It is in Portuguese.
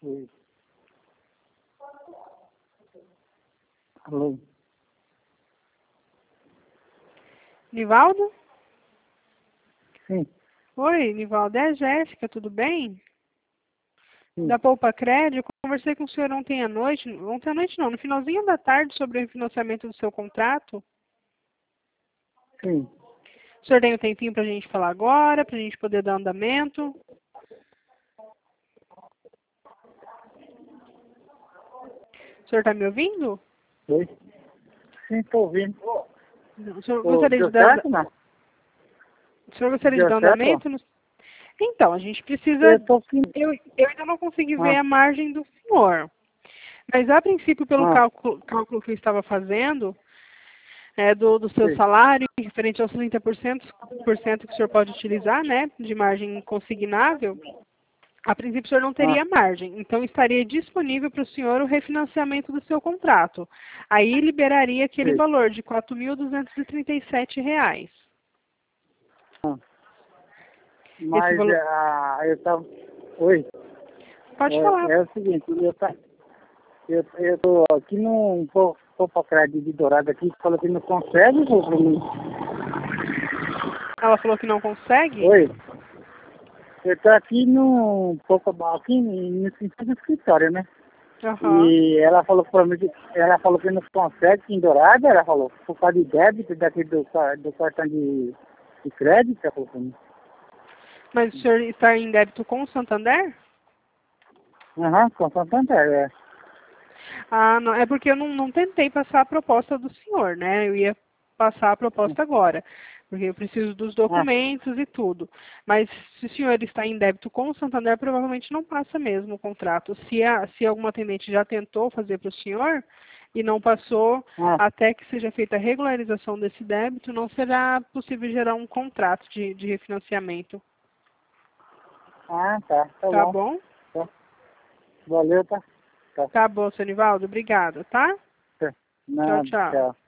Oi. Alô? Nivaldo? Sim, Oi, Nivaldo, é a Jéssica, tudo bem? sim, Da Poupa Crédito, eu conversei com o senhor ontem à noite não, no finalzinho da tarde sobre o refinanciamento do seu contrato. sim. O senhor tem um tempinho para a gente falar agora, para a gente poder dar andamento? O senhor está me ouvindo? Oi? Sim, estou ouvindo. O senhor Ô, gostaria deu de dar, certo, não? o senhor gostaria de Deu dar certo? andamento? Então, a gente precisa... Eu estou aqui. Eu ainda não consegui ver Ah, a margem do senhor. Mas, a princípio, pelo ah, cálculo que eu estava fazendo, do seu sim. salário, referente aos 30% que o senhor pode utilizar, né, de margem consignável, a princípio o senhor não Ah, teria margem. Então, estaria disponível para o senhor o refinanciamento do seu contrato. Aí, liberaria aquele sim. valor de R$ 4.237. Ah. Esse Mas valor... eu estava. Oi. Pode falar. É o seguinte, eu tô aqui num Poupa Crédito de Dourado aqui, falou que não consegue, pô, pra mim. Ela falou que não consegue? Oi. Eu tô aqui no aqui no sentido do escritório, né? Aham. E ela falou pra mim ela falou que não consegue em Dourado, ela falou, por causa de débito daqui do cartão de crédito, ela falou pra mim. Mas o senhor está em débito com o Santander? Aham, com Santander, é. Ah, não, é porque eu não tentei passar a proposta do senhor, né? Eu ia passar a proposta agora, porque eu preciso dos Ah, documentos e tudo. Mas se o senhor está em débito com o Santander, provavelmente não passa mesmo o contrato. Se algum atendente já tentou fazer para o senhor e não passou, ah, até que seja feita a regularização desse débito, não será possível gerar um contrato de refinanciamento. tá Tá bom. bom? Tá. Valeu, tá? Tá. Tá bom, seu Nivaldo. Obrigada, tá? Tá. Tchau, Nada, tchau. tchau.